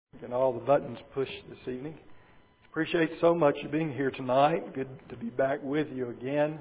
And all the buttons pushed this evening. Appreciate so much you being here tonight. Good to be back with you again.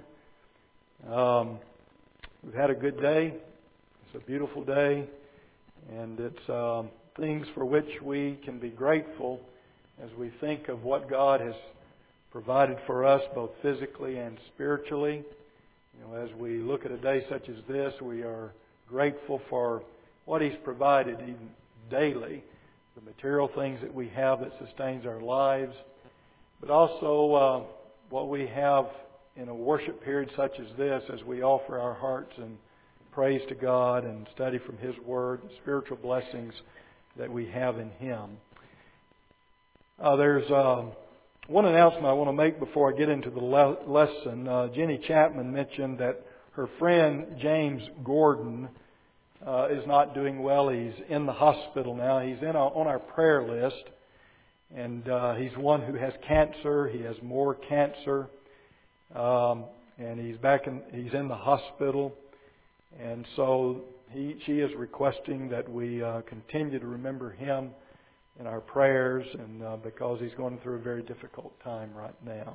We've had a good day. It's a beautiful day. And it's things for which we can be grateful as we think of what God has provided for us, both physically and spiritually. As we look at a day such as this, we are grateful for what He's provided even daily. The material things that we have that sustains our lives, but also what we have in a worship period such as this, as we offer our hearts and praise to God and study from His Word, the spiritual blessings that we have in Him. There's one announcement I want to make before I get into the lesson. Jenny Chapman mentioned that her friend James Gordon is not doing well. He's in the hospital now. He's on our prayer list. And he's one who has cancer. He has more cancer. And he's in the hospital. And so she is requesting that we continue to remember him in our prayers, and because he's going through a very difficult time right now.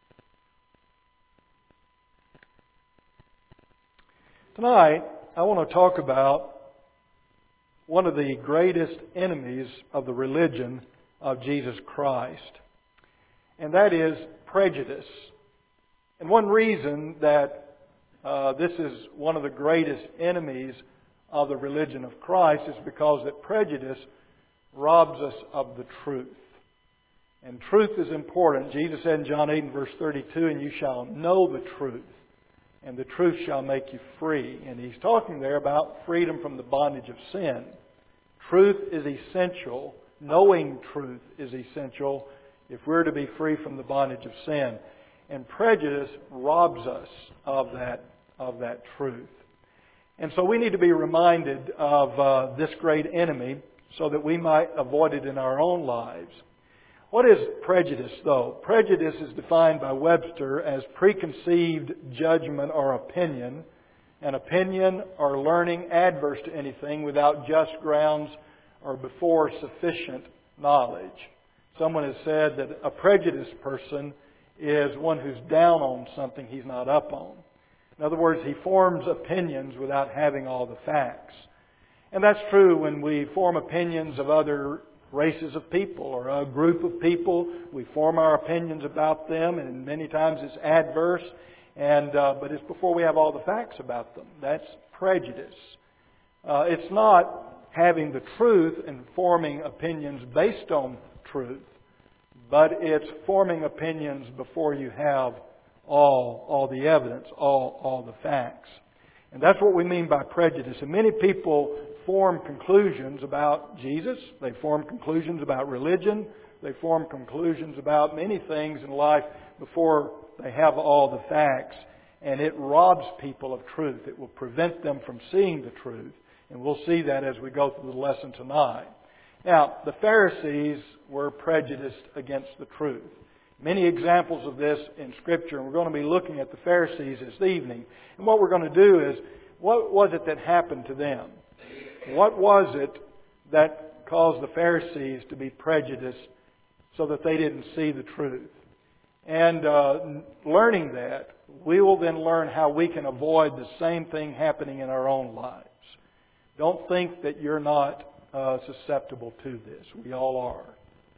Tonight, I want to talk about one of the greatest enemies of the religion of Jesus Christ. And that is prejudice. And one reason that this is one of the greatest enemies of the religion of Christ is because that prejudice robs us of the truth. And truth is important. Jesus said in John 8 and verse 32, "And you shall know the truth, and the truth shall make you free." And He's talking there about freedom from the bondage of sin. Truth is essential. Knowing truth is essential if we're to be free from the bondage of sin. And prejudice robs us of that truth. And so we need to be reminded of this great enemy so that we might avoid it in our own lives. What is prejudice, though? Prejudice is defined by Webster as preconceived judgment or opinion, an opinion or learning adverse to anything without just grounds or before sufficient knowledge. Someone has said that a prejudiced person is one who's down on something he's not up on. In other words, he forms opinions without having all the facts. And that's true when we form opinions of other races of people or a group of people. We form our opinions about them, and many times it's adverse, but it's before we have all the facts about them. That's prejudice. It's not having the truth and forming opinions based on truth, but it's forming opinions before you have all the evidence, all the facts. And that's what we mean by prejudice. And many people form conclusions about Jesus. They form conclusions about religion. They form conclusions about many things in life before they have all the facts. And it robs people of truth. It will prevent them from seeing the truth. And we'll see that as we go through the lesson tonight. Now, the Pharisees were prejudiced against the truth. Many examples of this in Scripture, and we're going to be looking at the Pharisees this evening. And what we're going to do is, what was it that happened to them? What was it that caused the Pharisees to be prejudiced so that they didn't see the truth? And learning that, we will then learn how we can avoid the same thing happening in our own lives. Don't think that you're not susceptible to this. We all are.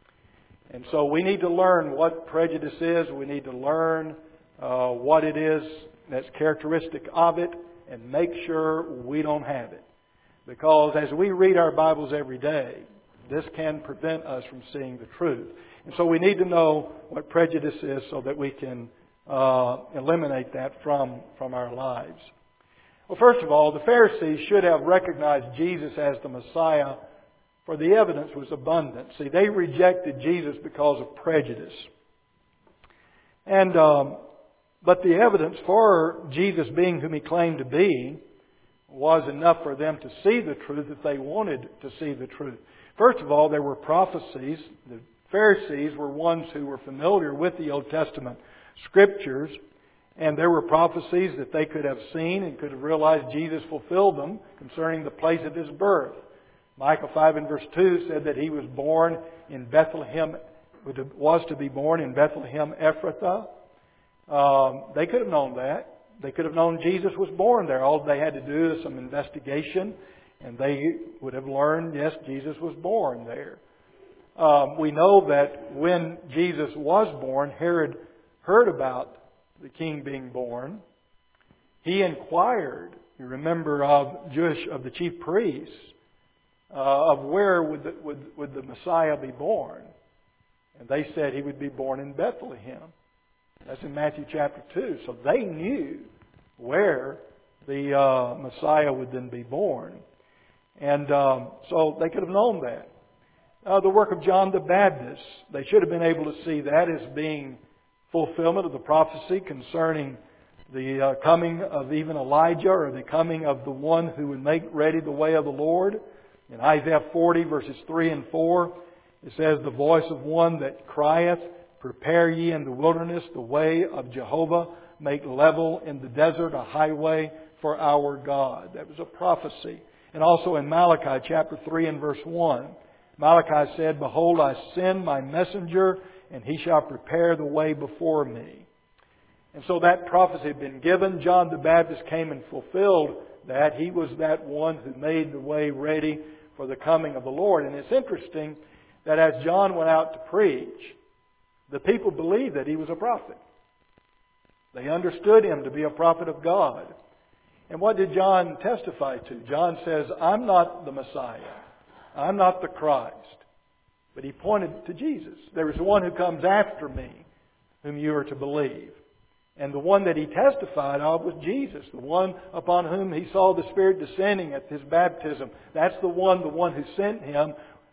And so we need to learn what prejudice is. We need to learn what it is that's characteristic of it, and make sure we don't have it. Because as we read our Bibles every day, this can prevent us from seeing the truth. And so we need to know what prejudice is so that we can eliminate that from our lives. Well, first of all, the Pharisees should have recognized Jesus as the Messiah, for the evidence was abundant. See, they rejected Jesus because of prejudice. But the evidence for Jesus being whom He claimed to be was enough for them to see the truth if they wanted to see the truth. First of all, there were prophecies. The Pharisees were ones who were familiar with the Old Testament Scriptures. And there were prophecies that they could have seen and could have realized Jesus fulfilled them concerning the place of His birth. Micah 5 and verse 2 said that He was born in Bethlehem, was to be born in Bethlehem Ephrathah. They could have known that. They could have known Jesus was born there. All they had to do is some investigation, and they would have learned, yes, Jesus was born there. We know that when Jesus was born, Herod heard about the King being born. He inquired, you remember, of the chief priests, of where would the Messiah be born. And they said He would be born in Bethlehem. That's in Matthew chapter 2. So they knew where the Messiah would then be born. And so they could have known that. The work of John the Baptist, they should have been able to see that as being fulfillment of the prophecy concerning the coming of even Elijah, or the coming of the one who would make ready the way of the Lord. In Isaiah 40 verses 3 and 4, it says, "The voice of one that crieth, Prepare ye in the wilderness the way of Jehovah, make level in the desert a highway for our God." That was a prophecy. And also in Malachi chapter 3 and verse 1, Malachi said, "Behold, I send my messenger, and he shall prepare the way before me." And so that prophecy had been given. John the Baptist came and fulfilled that. He was that one who made the way ready for the coming of the Lord. And it's interesting that as John went out to preach, the people believed that he was a prophet. They understood him to be a prophet of God. And what did John testify to? John says, "I'm not the Messiah. I'm not the Christ." But he pointed to Jesus. There is one who comes after me, whom you are to believe. And the one that he testified of was Jesus, the one upon whom he saw the Spirit descending at His baptism. That's the one who sent him.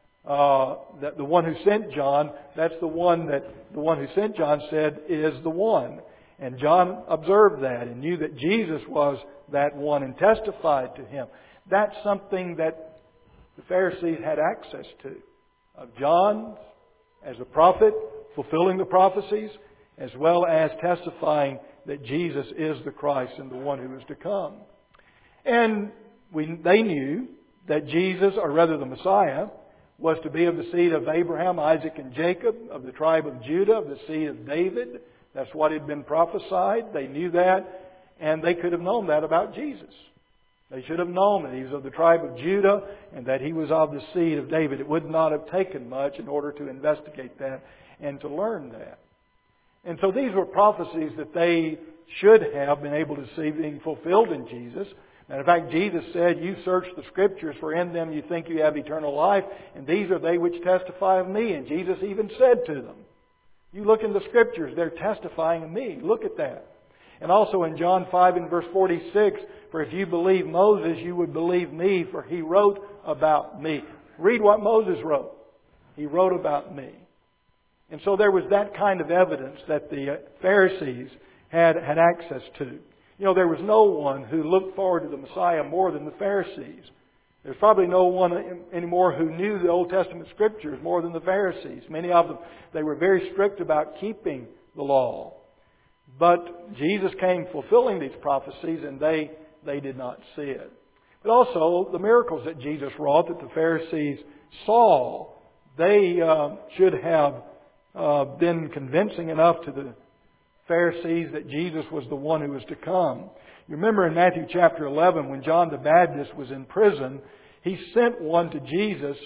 The one who sent John, that's the one who sent John said is the one. And John observed that and knew that Jesus was that one and testified to Him. That's something that the Pharisees had access to. Of John as a prophet, fulfilling the prophecies, as well as testifying that Jesus is the Christ and the one who is to come. And they knew that Jesus, or rather the Messiah, was to be of the seed of Abraham, Isaac, and Jacob, of the tribe of Judah, of the seed of David. That's what had been prophesied. They knew that, and they could have known that about Jesus. They should have known that He was of the tribe of Judah and that He was of the seed of David. It would not have taken much in order to investigate that and to learn that. And so these were prophecies that they should have been able to see being fulfilled in Jesus. And in fact, Jesus said, "You search the Scriptures, for in them you think you have eternal life, and these are they which testify of me." And Jesus even said to them, "You look in the Scriptures, they're testifying of me. Look at that." And also in John 5 and verse 46, "For if you believe Moses, you would believe me, for he wrote about me." Read what Moses wrote. He wrote about me. And so there was that kind of evidence that the Pharisees had access to. You know, there was no one who looked forward to the Messiah more than the Pharisees. There's probably no one anymore who knew the Old Testament Scriptures more than the Pharisees. Many of them, they were very strict about keeping the law. But Jesus came fulfilling these prophecies, and they did not see it. But also, the miracles that Jesus wrought that the Pharisees saw, they should have been convincing enough to the Pharisees that Jesus was the one who was to come. You remember in Matthew chapter 11, when John the Baptist was in prison, he sent one to Jesus,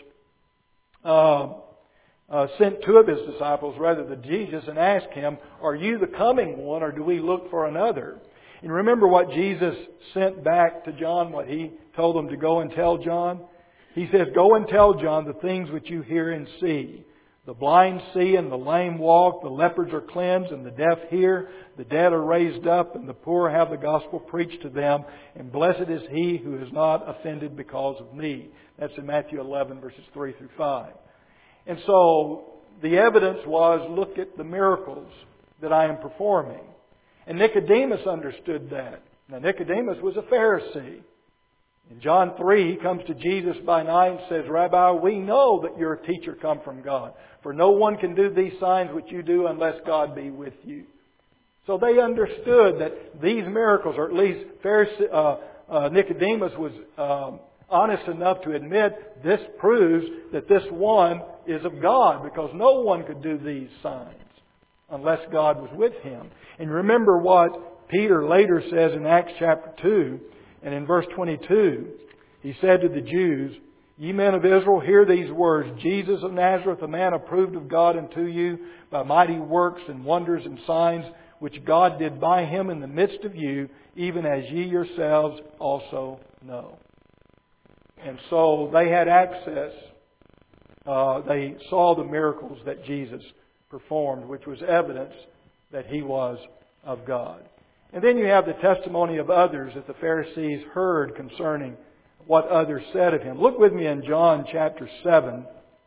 sent two of his disciples rather to Jesus, and asked him, "Are you the coming one, or do we look for another?" And remember what Jesus sent back to John, what He told them to go and tell John? He says, "Go and tell John the things which you hear and see. The blind see and the lame walk, the lepers are cleansed and the deaf hear, the dead are raised up and the poor have the gospel preached to them. And blessed is he who is not offended because of me." That's in Matthew 11 verses 3 through 5. And so the evidence was, look at the miracles that I am performing. And Nicodemus understood that. Now Nicodemus was a Pharisee. In John 3, he comes to Jesus by night and says, "Rabbi, we know that you're a teacher come from God. For no one can do these signs which you do unless God be with you." So they understood that these miracles, or at least Nicodemus was honest enough to admit this proves that this one is of God, because no one could do these signs unless God was with him. And remember what Peter later says in Acts chapter 2 and in verse 22. He said to the Jews, "Ye men of Israel, hear these words. Jesus of Nazareth, a man approved of God unto you by mighty works and wonders and signs, which God did by him in the midst of you, even as ye yourselves also know." And so they had access. They saw the miracles that Jesus performed, which was evidence that he was of God. And then you have the testimony of others that the Pharisees heard concerning what others said of him. Look with me in John chapter 7.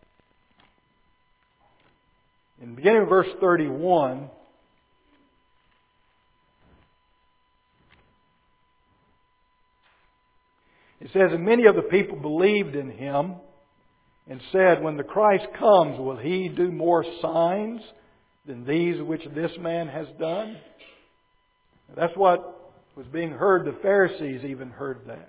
In beginning of verse 31, it says, "And many of the people believed in him and said, When the Christ comes, will he do more signs than these which this man has done?" That's what was being heard. The Pharisees even heard that.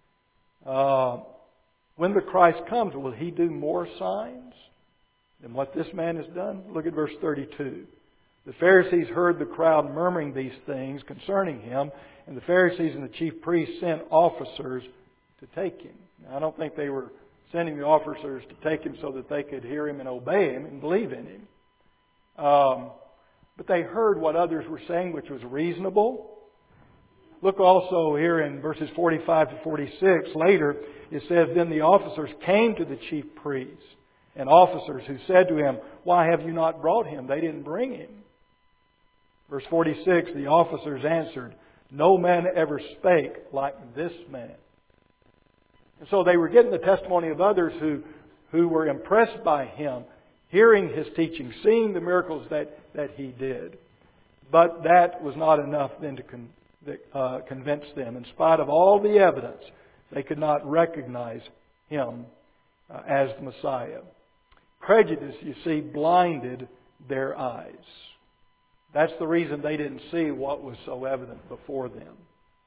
When the Christ comes, will he do more signs than what this man has done? Look at verse 32. "The Pharisees heard the crowd murmuring these things concerning him, and the Pharisees and the chief priests sent officers to take him." Now, I don't think they were sending the officers to take him so that they could hear him and obey him and believe in him. But they heard what others were saying, which was reasonable. Look also here in verses 45 to 46. Later, it says, "Then the officers came to the chief priests and officers who said to him, Why have you not brought him?" They didn't bring him. Verse 46, "The officers answered, No man ever spake like this man." And so they were getting the testimony of others who were impressed by him, hearing his teaching, seeing the miracles that he did. But that was not enough then to convince them. In spite of all the evidence, they could not recognize him as the Messiah. Prejudice, you see, blinded their eyes. That's the reason they didn't see what was so evident before them.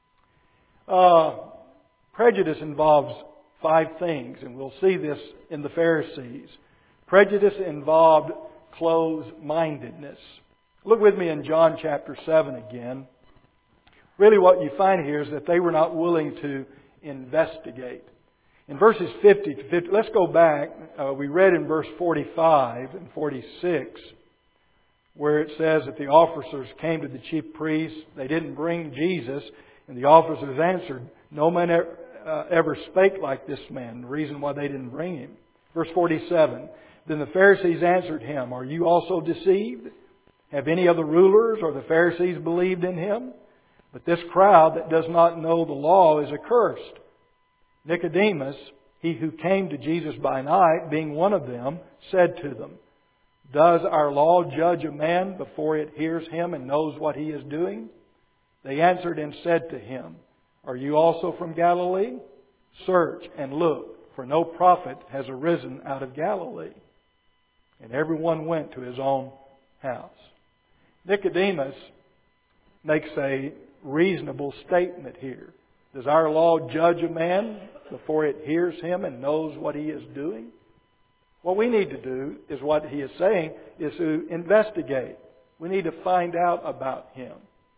Prejudice involves 5 things, and we'll see this in the Pharisees. Prejudice involved closed-mindedness. Look with me in John chapter 7 again. Really what you find here is that they were not willing to investigate. In verses 50 to 50, let's go back. We read in verse 45 and 46 where it says that the officers came to the chief priests. They didn't bring Jesus, and the officers answered, "No man ever spake like this man." The reason why they didn't bring him. Verse 47, "Then the Pharisees answered him, Are you also deceived? Have any of the rulers or the Pharisees believed in him? But this crowd that does not know the law is accursed." Nicodemus, he who came to Jesus by night, being one of them, said to them, "Does our law judge a man before it hears him and knows what he is doing?" They answered and said to him, "Are you also from Galilee? Search and look, for no prophet has arisen out of Galilee." And everyone went to his own house. Nicodemus makes a reasonable statement here. Does our law judge a man before it hears him and knows what he is doing? What we need to do is what he is saying is to investigate. We need to find out about him.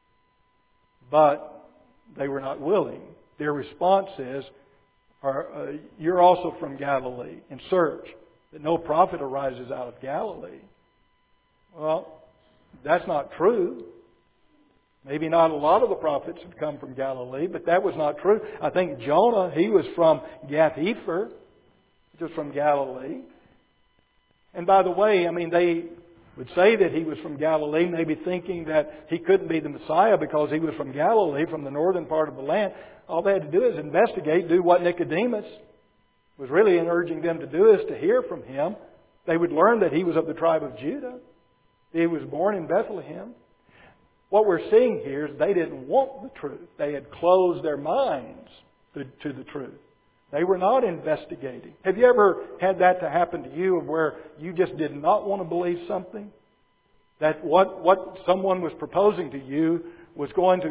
But they were not willing. Their response is, "You're also from Galilee, and search that no prophet arises out of Galilee." Well, that's not true. Maybe not a lot of the prophets have come from Galilee, but that was not true. I think Jonah, he was from Gath-hepher, which was from Galilee. And by the way, they would say that he was from Galilee, maybe thinking that he couldn't be the Messiah because he was from Galilee, from the northern part of the land. All they had to do is investigate, do what Nicodemus was really urging them to do, is to hear from him. They would learn that he was of the tribe of Judah. He was born in Bethlehem. What we're seeing here is they didn't want the truth. They had closed their minds to the truth. They were not investigating. Have you ever had that to happen to you, where you just did not want to believe something? That what someone was proposing to you was going to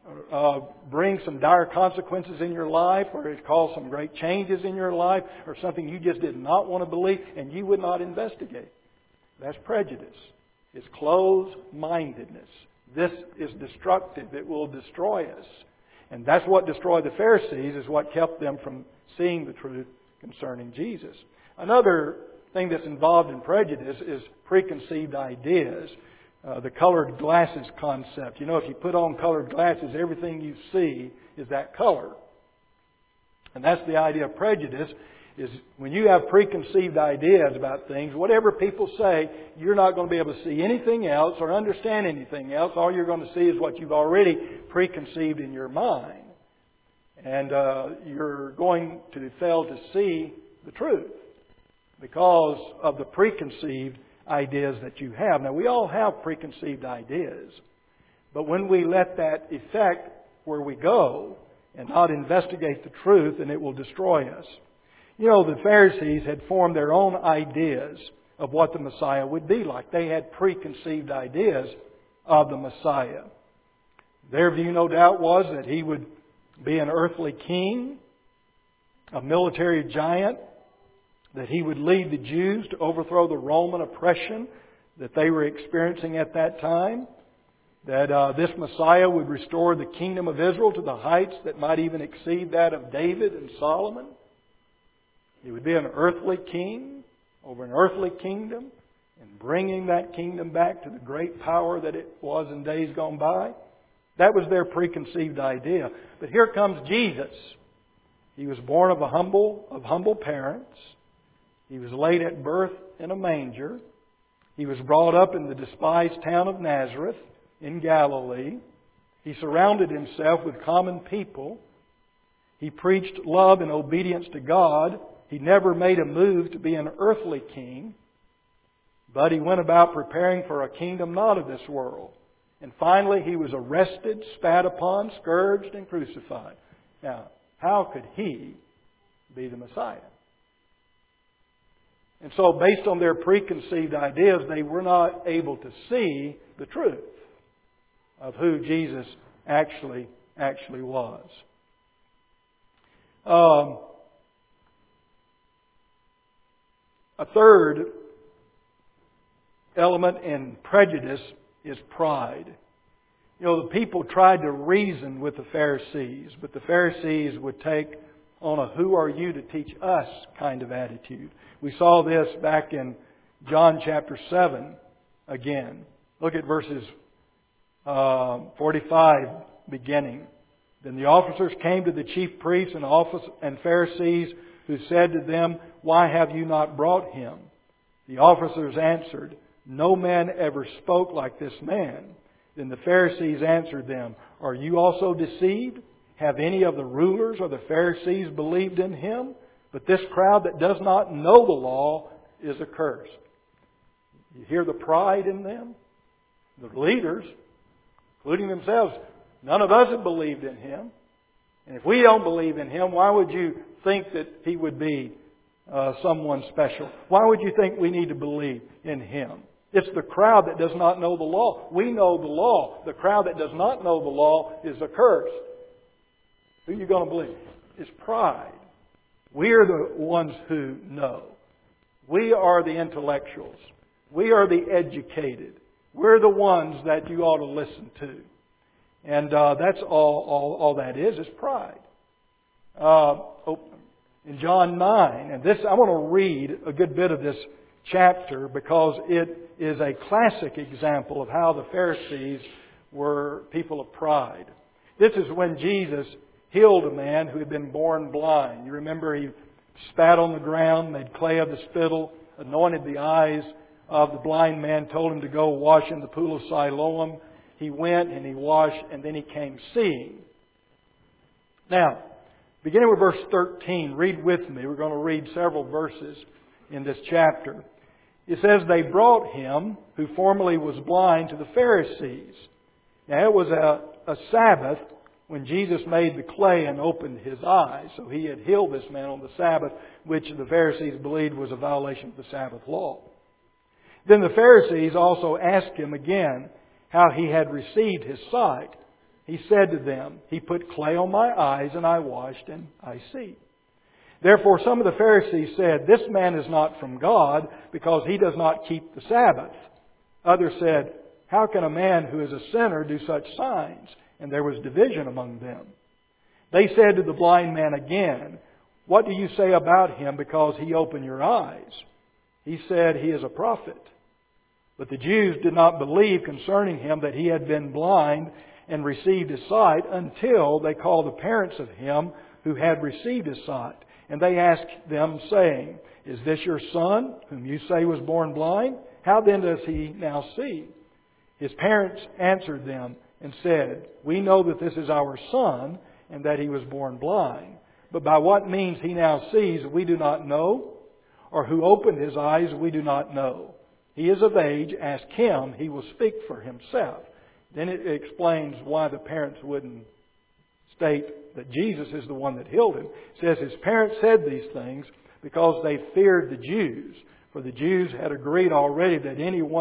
bring some dire consequences in your life, or it cause some great changes in your life, or something you just did not want to believe, and you would not investigate. That's prejudice. It's closed-mindedness. This is destructive. It will destroy us. And that's what destroyed the Pharisees, is what kept them from seeing the truth concerning Jesus. Another thing that's involved in prejudice is preconceived ideas. The colored glasses concept. You know, if you put on colored glasses, everything you see is that color. And that's the idea of prejudice, is when you have preconceived ideas about things, whatever people say, you're not going to be able to see anything else or understand anything else. All you're going to see is what you've already preconceived in your mind. And you're going to fail to see the truth because of the preconceived ideas that you have. Now, we all have preconceived ideas, but when we let that affect where we go and not investigate the truth, then it will destroy us. You know, the Pharisees had formed their own ideas of what the Messiah would be like. They had preconceived ideas of the Messiah. Their view, no doubt, was that He would be an earthly king, a military giant, that He would lead the Jews to overthrow the Roman oppression that they were experiencing at that time, that this Messiah would restore the kingdom of Israel to the heights that might even exceed that of David and Solomon. He would be an earthly king over an earthly kingdom and bringing that kingdom back to the great power that it was in days gone by. That was their preconceived idea. But here comes Jesus. He was born of humble parents. He was laid at birth in a manger. He was brought up in the despised town of Nazareth in Galilee. He surrounded Himself with common people. He preached love and obedience to God. He never made a move to be an earthly king, but He went about preparing for a kingdom not of this world. And finally, He was arrested, spat upon, scourged, and crucified. Now, how could He be the Messiah? And so, based on their preconceived ideas, they were not able to see the truth of who Jesus actually was. A third element in prejudice is pride. You know, the people tried to reason with the Pharisees, but the Pharisees would take on a "who are you to teach us" kind of attitude. We saw this back in John chapter 7 again. Look at verses 45 beginning. Then the officers came to the chief priests and Pharisees, who said to them, "Why have you not brought him?" The officers answered, "No man ever spoke like this man." Then the Pharisees answered them, "Are you also deceived? Have any of the rulers or the Pharisees believed in him? But this crowd that does not know the law is accursed." You hear the pride in them? The leaders, including themselves, none of us have believed in Him. And if we don't believe in Him, why would you think that He would be someone special? Why would you think we need to believe in Him? It's the crowd that does not know the law. We know the law. The crowd that does not know the law is accursed. Who are you going to believe? It's pride. We are the ones who know. We are the intellectuals. We are the educated. We're the ones that you ought to listen to. And that's all that is pride. In John 9, and this I want to read a good bit of this chapter because it is a classic example of how the Pharisees were people of pride. This is when Jesus healed a man who had been born blind. You remember He spat on the ground, made clay of the spittle, anointed the eyes of the blind man, told him to go wash in the pool of Siloam. He went and he washed, and then he came seeing. Now, beginning with verse 13, read with me. We're going to read several verses in this chapter. It says, "They brought him, who formerly was blind, to the Pharisees." Now, it was a Sabbath when Jesus made the clay and opened his eyes. So He had healed this man on the Sabbath, which the Pharisees believed was a violation of the Sabbath law. Then the Pharisees also asked him again how he had received his sight. He said to them, He put clay on my eyes, and I washed, and I see. Therefore some of the Pharisees said, This man is not from God, because he does not keep the Sabbath. Others said, How can a man who is a sinner do such signs? And there was division among them. They said to the blind man again, What do you say about him, because he opened your eyes? He said, He is a prophet. But the Jews did not believe concerning him that he had been blind and received his sight, until they called the parents of him who had received his sight. And they asked them, saying, Is this your son, whom you say was born blind? How then does he now see? His parents answered them and said, We know that this is our son, and that he was born blind. But by what means he now sees, we do not know, or who opened his eyes, we do not know. He is of age, ask him, he will speak for himself. Then it explains why the parents wouldn't state that Jesus is the one that healed him. It says his parents said these things because they feared the Jews. For the Jews had agreed already that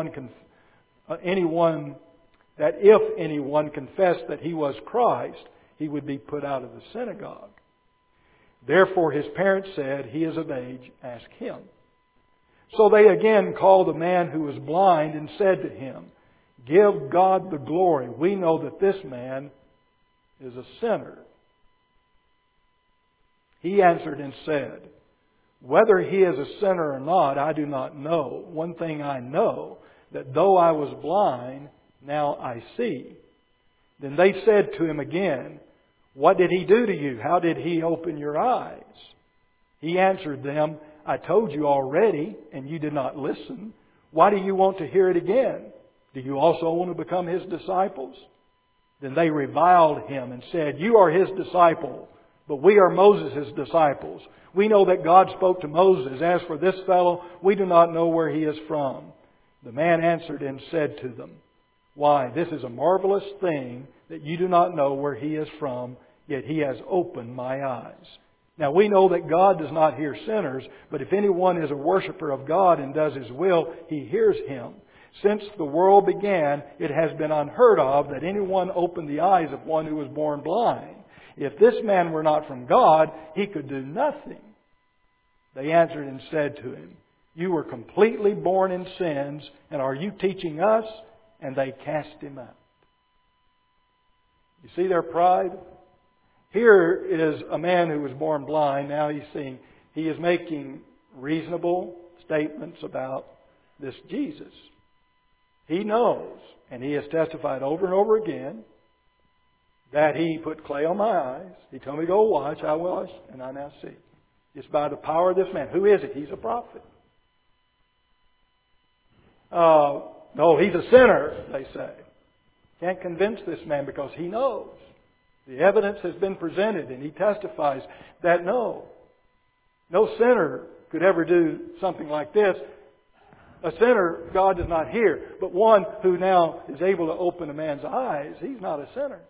if anyone confessed that he was Christ, he would be put out of the synagogue. Therefore his parents said, He is of age, ask him. So they again called the man who was blind and said to him, Give God the glory. We know that this man is a sinner. He answered and said, Whether he is a sinner or not, I do not know. One thing I know, that though I was blind, now I see. Then they said to him again, What did he do to you? How did he open your eyes? He answered them, I told you already, and you did not listen. Why do you want to hear it again? Do you also want to become his disciples? Then they reviled him and said, You are his disciple, but we are Moses' disciples. We know that God spoke to Moses. As for this fellow, we do not know where he is from. The man answered and said to them, Why, this is a marvelous thing that you do not know where he is from, yet he has opened my eyes. Now we know that God does not hear sinners, but if anyone is a worshiper of God and does His will, He hears him. Since the world began, it has been unheard of that anyone opened the eyes of one who was born blind. If this man were not from God, he could do nothing. They answered and said to him, You were completely born in sins, and are you teaching us? And they cast him out. You see their pride? Here is a man who was born blind. Now he's seeing. He is making reasonable statements about this Jesus. He knows, and he has testified over and over again, that He put clay on my eyes. He told me to go wash. I washed, and I now see. It's by the power of this man. Who is it? He's a prophet. No, he's a sinner, they say. Can't convince this man because he knows. The evidence has been presented, and he testifies that no sinner could ever do something like this. A sinner, God does not hear. But one who now is able to open a man's eyes, he's not a sinner.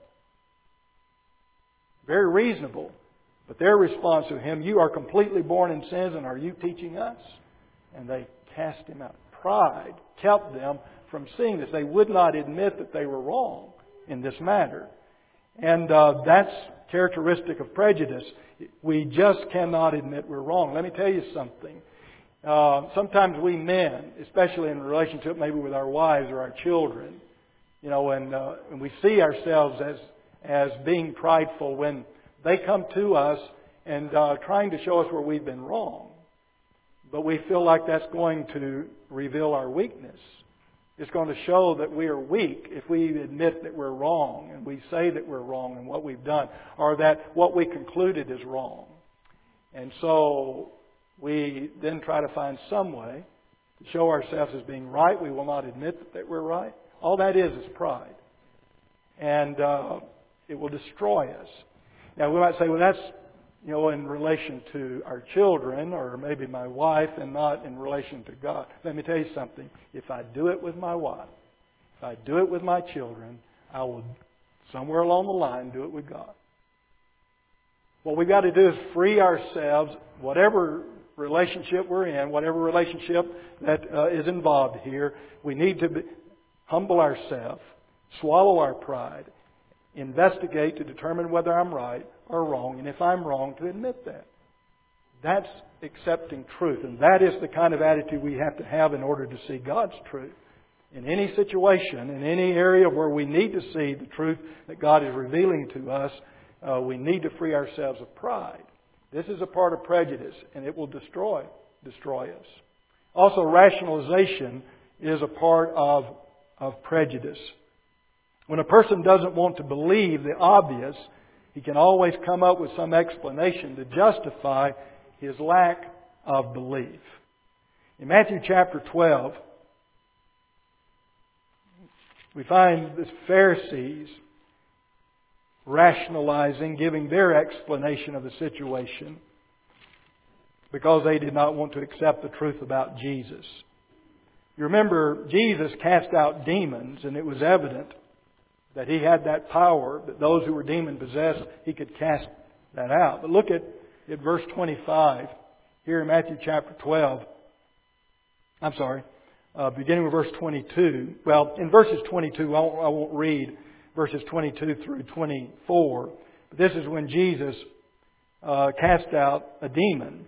Very reasonable. But their response to him, You are completely born in sins, and are you teaching us? And they cast him out. Pride kept them from seeing this. They would not admit that they were wrong in this matter. And that's characteristic of prejudice. We just cannot admit we're wrong. Let me tell you something. Sometimes we men, especially in relationship maybe with our wives or our children, and we see ourselves as being prideful when they come to us and trying to show us where we've been wrong. But we feel like that's going to reveal our weakness. It's going to show that we are weak if we admit that we're wrong and we say that we're wrong in what we've done, or that what we concluded is wrong. And so we then try to find some way to show ourselves as being right. We will not admit that we're right. All that is pride. And it will destroy us. Now we might say, well, that's in relation to our children or maybe my wife and not in relation to God. Let me tell you something. If I do it with my wife, if I do it with my children, I will somewhere along the line do it with God. What we've got to do is free ourselves, whatever relationship we're in, whatever relationship that is involved here, we need to humble ourselves, swallow our pride, investigate to determine whether I'm right or wrong, and if I'm wrong, to admit that. That's accepting truth, and that is the kind of attitude we have to have in order to see God's truth. In any situation, in any area where we need to see the truth that God is revealing to us, we need to free ourselves of pride. This is a part of prejudice, and it will destroy us. Also, rationalization is a part of prejudice. When a person doesn't want to believe the obvious, he can always come up with some explanation to justify his lack of belief. In Matthew chapter 12, we find the Pharisees rationalizing, giving their explanation of the situation because they did not want to accept the truth about Jesus. You remember, Jesus cast out demons, and it was evident that He had that power, that those who were demon-possessed, He could cast that out. But look at verse 25 here in Matthew chapter 12. Beginning with verse 22. Well, in verses 22, I won't read verses 22 through 24. But this is when Jesus cast out a demon.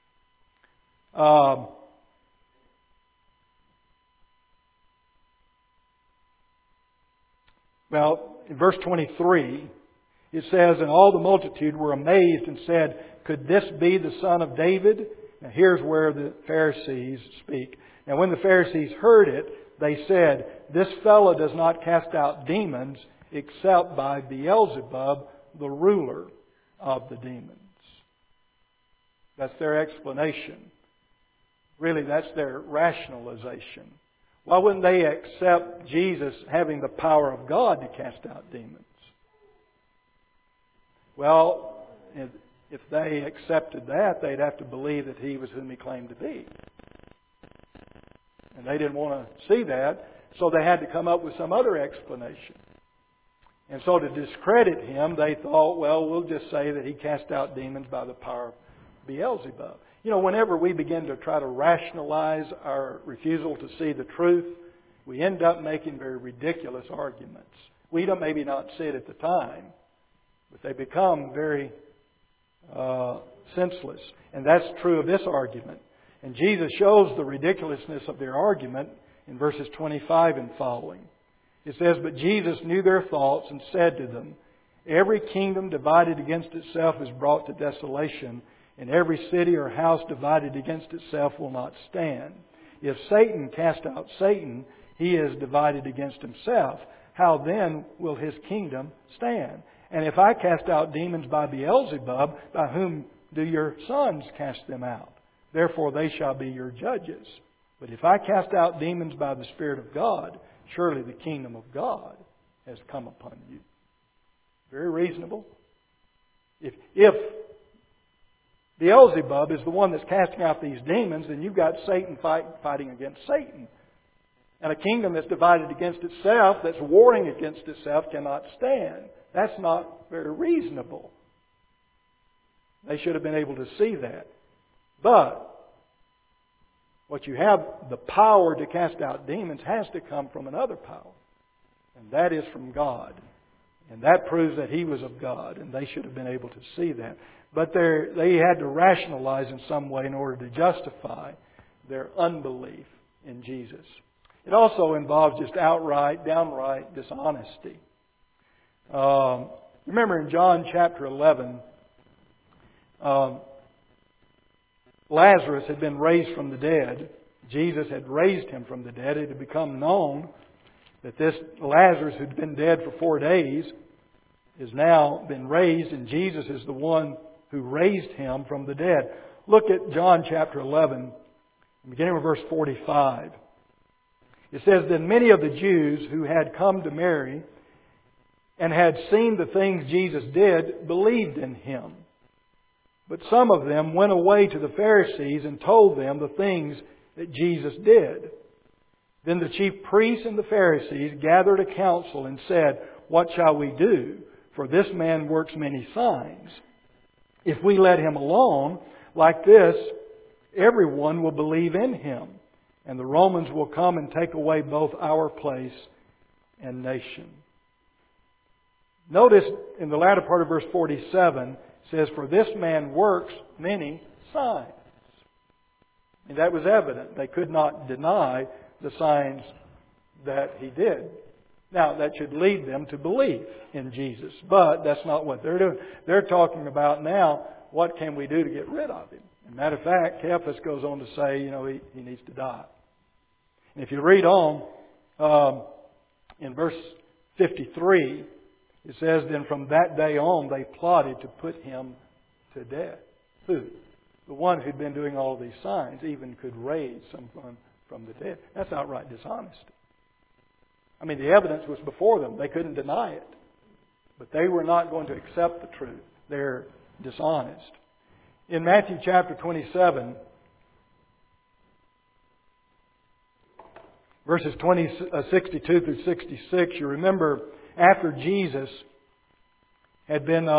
In verse 23, it says, "And all the multitude were amazed and said, 'Could this be the Son of David?'" Now here's where the Pharisees speak. "Now when the Pharisees heard it, they said, 'This fellow does not cast out demons except by Beelzebub, the ruler of the demons.'" That's their explanation. Really, that's their rationalization. Why wouldn't they accept Jesus having the power of God to cast out demons? Well, if they accepted that, they'd have to believe that He was whom He claimed to be. And they didn't want to see that, so they had to come up with some other explanation. And so to discredit Him, they thought, well, we'll just say that He cast out demons by the power of Beelzebub. You know, whenever we begin to try to rationalize our refusal to see the truth, we end up making very ridiculous arguments. We don't maybe not see it at the time, but they become very senseless. And that's true of this argument. And Jesus shows the ridiculousness of their argument in verses 25 and following. It says, "But Jesus knew their thoughts and said to them, 'Every kingdom divided against itself is brought to desolation, and every city or house divided against itself will not stand. If Satan cast out Satan, he is divided against himself. How then will his kingdom stand? And if I cast out demons by Beelzebub, by whom do your sons cast them out? Therefore they shall be your judges. But if I cast out demons by the Spirit of God, surely the kingdom of God has come upon you.'" Very reasonable. If Beelzebub is the one that's casting out these demons, then you've got Satan fighting against Satan. And a kingdom that's divided against itself, that's warring against itself, cannot stand. That's not very reasonable. They should have been able to see that. But what you have, the power to cast out demons, has to come from another power. And that is from God. And that proves that He was of God. And they should have been able to see that. But they had to rationalize in some way in order to justify their unbelief in Jesus. It also involves just downright dishonesty. Remember in John chapter 11, Lazarus had been raised from the dead. Jesus had raised him from the dead. It had become known that this Lazarus, who'd been dead for 4 days, has now been raised, and Jesus is the one who raised him from the dead. Look at John chapter 11, beginning with verse 45. It says, "Then many of the Jews who had come to Mary and had seen the things Jesus did believed in Him. But some of them went away to the Pharisees and told them the things that Jesus did. Then the chief priests and the Pharisees gathered a council and said, 'What shall we do? For this man works many signs. If we let him alone like this, everyone will believe in him, and the Romans will come and take away both our place and nation.'" Notice in the latter part of verse 47, it says, "For this man works many signs." And that was evident. They could not deny the signs that He did. Now, that should lead them to believe in Jesus. But that's not what they're doing. They're talking about now, what can we do to get rid of Him? As a matter of fact, Caiaphas goes on to say, he needs to die. And if you read on, in verse 53, it says, "Then from that day on they plotted to put Him to death." Who? The one who'd been doing all these signs, even could raise someone from the dead. That's outright dishonesty. I mean, the evidence was before them. They couldn't deny it. But they were not going to accept the truth. They're dishonest. In Matthew chapter 27, verses 62 through 66, you remember after Jesus had been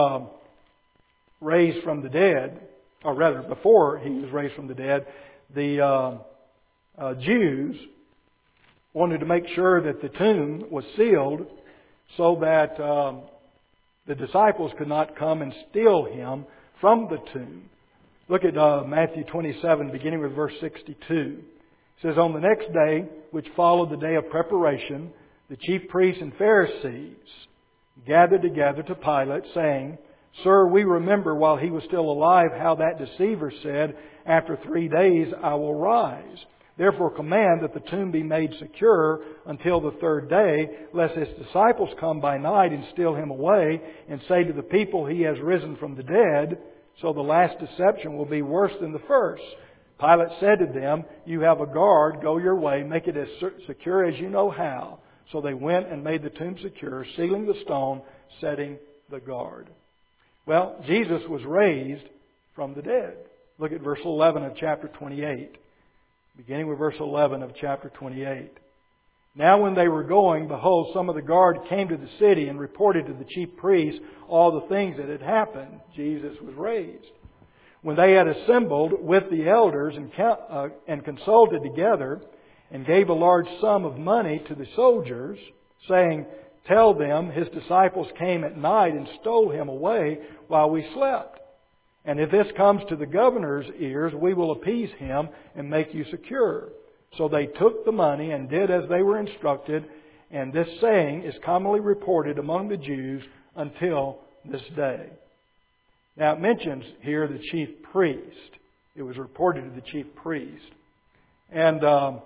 raised from the dead, or rather before He was raised from the dead, the Jews wanted to make sure that the tomb was sealed so that the disciples could not come and steal Him from the tomb. Look at Matthew 27, beginning with verse 62. It says, "On the next day, which followed the day of preparation, the chief priests and Pharisees gathered together to Pilate, saying, 'Sir, we remember while He was still alive how that deceiver said, "After 3 days I will rise." Therefore command that the tomb be made secure until the 3rd day, lest His disciples come by night and steal Him away, and say to the people, He has risen from the dead. So the last deception will be worse than the first.' Pilate said to them, 'You have a guard. Go your way. Make it as secure as you know how.' So they went and made the tomb secure, sealing the stone, setting the guard." Well, Jesus was raised from the dead. Look at verse 11 of chapter 28. Beginning with verse 11 of chapter 28. "Now when they were going, behold, some of the guard came to the city and reported to the chief priests all the things that had happened. Jesus was raised. When they had assembled with the elders and consulted together, and gave a large sum of money to the soldiers, saying, 'Tell them His disciples came at night and stole Him away while we slept. And if this comes to the governor's ears, we will appease him and make you secure.' So they took the money and did as they were instructed, and this saying is commonly reported among the Jews until this day." Now it mentions here the chief priest. It was reported to the chief priest. And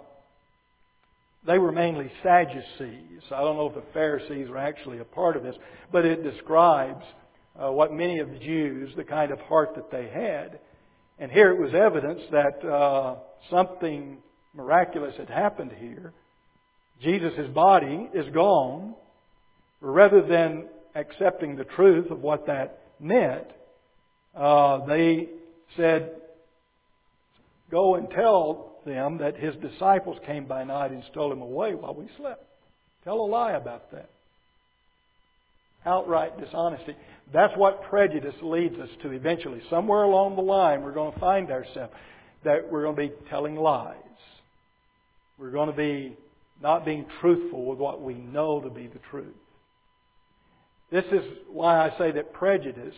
they were mainly Sadducees. I don't know if the Pharisees were actually a part of this, but it describes what many of the Jews, the kind of heart that they had. And here it was evidence that something miraculous had happened here. Jesus' body is gone. Rather than accepting the truth of what that meant, they said, "Go and tell them that His disciples came by night and stole Him away while we slept." Tell a lie about that. Outright dishonesty. That's what prejudice leads us to eventually. Somewhere along the line, we're going to find ourselves that we're going to be telling lies. We're going to be not being truthful with what we know to be the truth. This is why I say that prejudice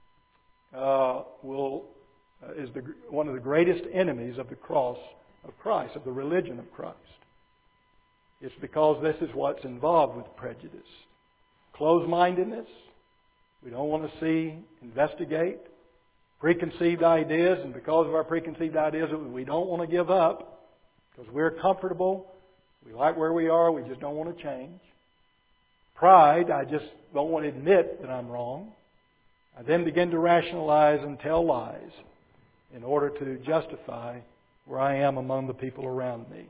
is one of the greatest enemies of the cross of Christ, of the religion of Christ. It's because this is what's involved with prejudice. Closed-mindedness. We don't want to see, investigate. Preconceived ideas, and because of our preconceived ideas, we don't want to give up because we're comfortable. We like where we are. We just don't want to change. Pride. I just don't want to admit that I'm wrong. I then begin to rationalize and tell lies in order to justify where I am among the people around me.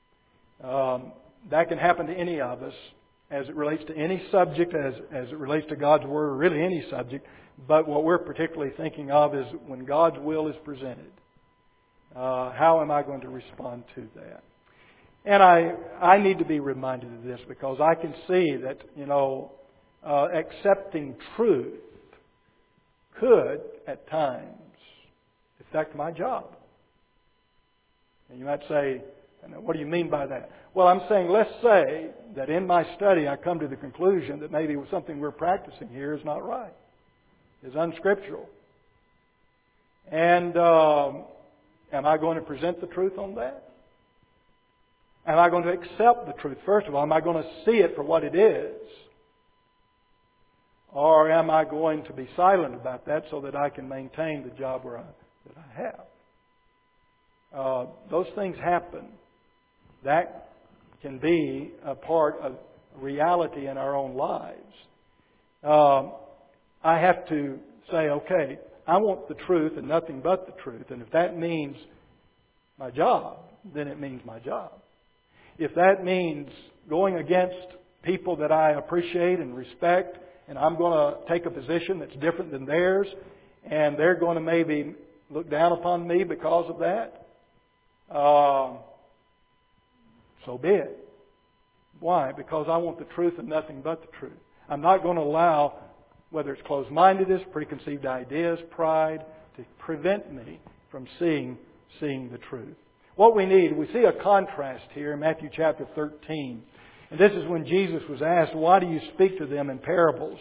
That can happen to any of us as it relates to any subject, as it relates to God's Word, or really any subject. But what we're particularly thinking of is when God's will is presented. How am I going to respond to that? And I need to be reminded of this because I can see that, accepting truth could, at times, affect my job. And you might say, And what do you mean by that? Well, I'm saying, let's say that in my study I come to the conclusion that maybe something we're practicing here is not right, is unscriptural. And am I going to present the truth on that? Am I going to accept the truth? First of all, am I going to see it for what it is? Or am I going to be silent about that so that I can maintain the job that I have? Those things happen. That can be a part of reality in our own lives. I have to say, okay, I want the truth and nothing but the truth. And if that means my job, then it means my job. If that means going against people that I appreciate and respect, and I'm going to take a position that's different than theirs, and they're going to maybe look down upon me because of that, so be it. Why? Because I want the truth and nothing but the truth. I'm not going to allow, whether it's closed-mindedness, preconceived ideas, pride, to prevent me from seeing the truth. What we see a contrast here in Matthew chapter 13. And this is when Jesus was asked, why do you speak to them in parables?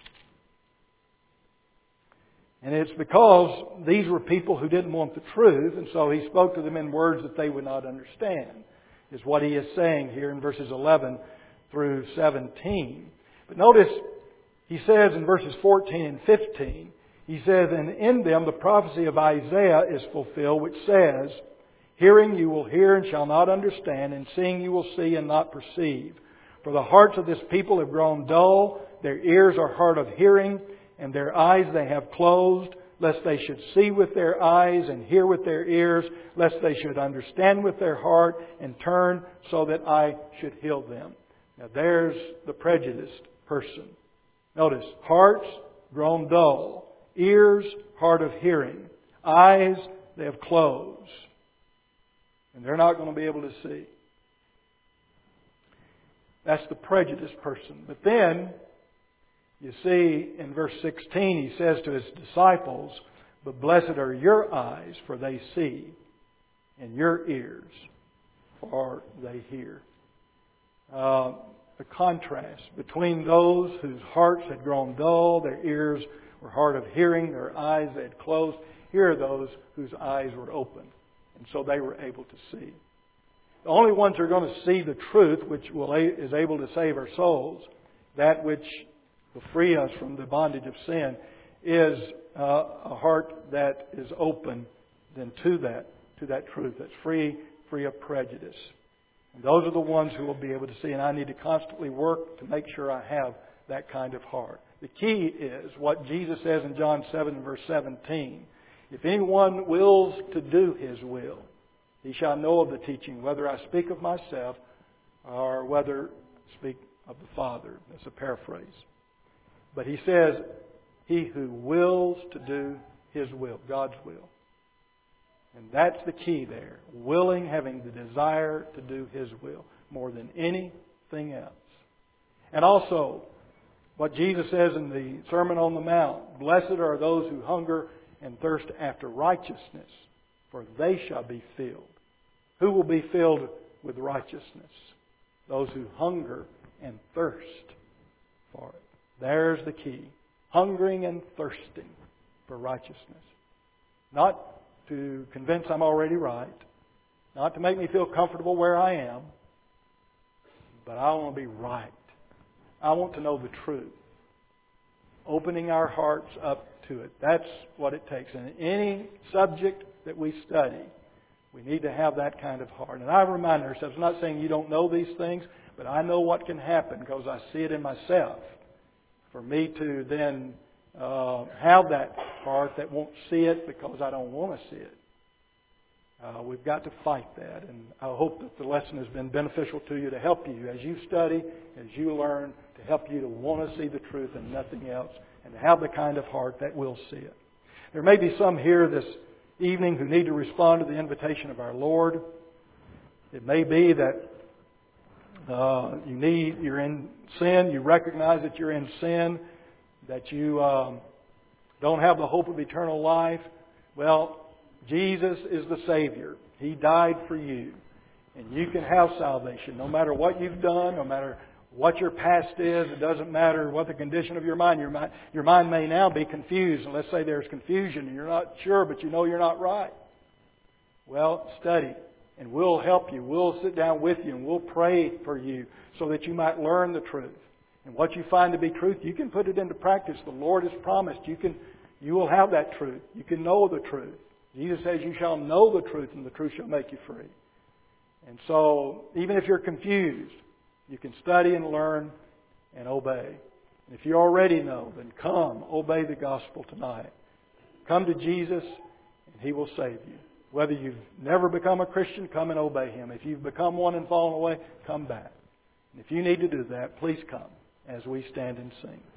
And it's because these were people who didn't want the truth, and so He spoke to them in words that they would not understand, is what He is saying here in verses 11 through 17. But notice, He says in verses 14 and 15, He says, and in them the prophecy of Isaiah is fulfilled, which says, hearing you will hear and shall not understand, and seeing you will see and not perceive. For the hearts of this people have grown dull, their ears are hard of hearing, and their eyes they have closed, lest they should see with their eyes and hear with their ears, lest they should understand with their heart and turn so that I should heal them. Now there's the prejudiced person. Notice, hearts grown dull, ears hard of hearing, eyes they have closed. And they're not going to be able to see. That's the prejudiced person. But then, you see in verse 16, He says to His disciples, but blessed are your eyes, for they see, and your ears, for they hear. The contrast between those whose hearts had grown dull, their ears were hard of hearing, their eyes they had closed. Here are those whose eyes were open. And so they were able to see. The only ones who are going to see the truth, which is able to save our souls, that which will free us from the bondage of sin, is a heart that is open then to that truth, that's free of prejudice. And those are the ones who will be able to see. And I need to constantly work to make sure I have that kind of heart. The key is what Jesus says in John 7 verse 17. If anyone wills to do His will, he shall know of the teaching, whether I speak of myself or whether I speak of the Father. That's a paraphrase. But He says, he who wills to do His will, God's will. And that's the key there. Willing, having the desire to do His will more than anything else. And also, what Jesus says in the Sermon on the Mount, blessed are those who hunger and thirst after righteousness, for they shall be filled. Who will be filled with righteousness? Those who hunger and thirst for it. There's the key. Hungering and thirsting for righteousness. Not to convince I'm already right. Not to make me feel comfortable where I am. But I want to be right. I want to know the truth. Opening our hearts up to it. That's what it takes. And in any subject that we study, we need to have that kind of heart. And I remind ourselves, I'm not saying you don't know these things, but I know what can happen because I see it in myself. For me to then have that heart that won't see it because I don't want to see it. We've got to fight that. And I hope that the lesson has been beneficial to you to help you as you study, as you learn, to help you to want to see the truth and nothing else, and to have the kind of heart that will see it. There may be some here this evening who need to respond to the invitation of our Lord. It may be that you're in sin, you recognize that you're in sin, that you don't have the hope of eternal life. Well, Jesus is the Savior. He died for you. And you can have salvation no matter what you've done, no matter what your past is. It doesn't matter what the condition of your mind. Your mind may now be confused. And let's say there's confusion and you're not sure, but you know you're not right. Well, study. And we'll help you. We'll sit down with you and we'll pray for you so that you might learn the truth. And what you find to be truth, you can put it into practice. The Lord has promised you will have that truth. You can know the truth. Jesus says you shall know the truth and the truth shall make you free. And so, even if you're confused, you can study and learn and obey. And if you already know, then come, obey the gospel tonight. Come to Jesus and He will save you. Whether you've never become a Christian, come and obey Him. If you've become one and fallen away, come back. And if you need to do that, please come as we stand and sing.